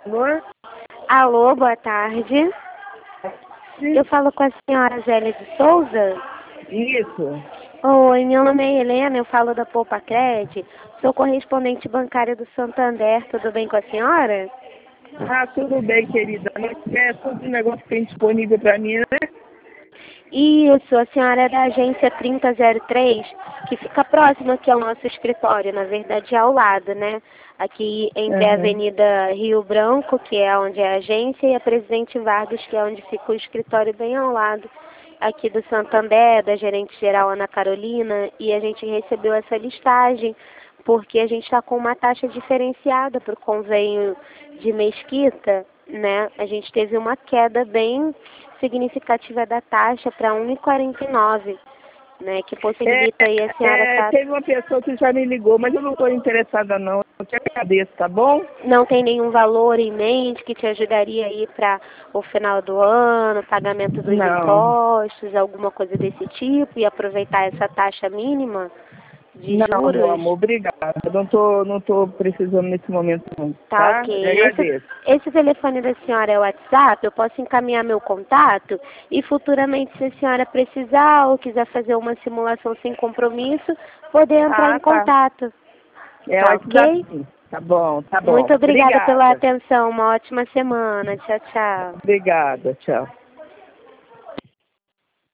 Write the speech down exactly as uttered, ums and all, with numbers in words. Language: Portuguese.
Alô? Alô, boa tarde. Sim. Eu falo com a senhora Zélia de Souza. Isso. Oi, meu nome é Helena, eu falo da Poupa Cred. Sou correspondente bancária do Santander, tudo bem com a senhora? Ah, tudo bem, querida. Não é todo o negócio que tem disponível para mim, né? Isso, a senhora é da agência trinta zero três, que fica próxima aqui ao nosso escritório, na verdade é ao lado, né? Aqui entre a Uhum. Avenida Rio Branco, que é onde é a agência, e a Presidente Vargas, que é onde fica o escritório bem ao lado, aqui do Santander, da gerente geral Ana Carolina, e a gente recebeu essa listagem, porque a gente está com uma taxa diferenciada para o convênio de Mesquita, né? A gente teve uma queda bem significativa da taxa para um vírgula quarenta e nove, né? Que É, possibilita aí a senhora é, estar... teve uma pessoa que já me ligou, mas eu não estou interessada não. Eu te agradeço, tá bom? Não tem nenhum valor em mente que te ajudaria aí para o final do ano, pagamento dos Não. impostos, alguma coisa desse tipo, e aproveitar essa taxa mínima de Não, meu juros? amor, obrigada. Eu não tô, não tô precisando nesse momento não, Tá, tá? Eu ok. Esse, agradeço. esse telefone da senhora é o WhatsApp, eu posso encaminhar meu contato e futuramente, se a senhora precisar ou quiser fazer uma simulação sem compromisso, poder entrar Ah, em tá. contato. É o Tá, WhatsApp, ok? sim. Tá bom, tá bom. Muito obrigada pela Obrigada. atenção. Uma ótima semana. Tchau, tchau. Obrigada, tchau.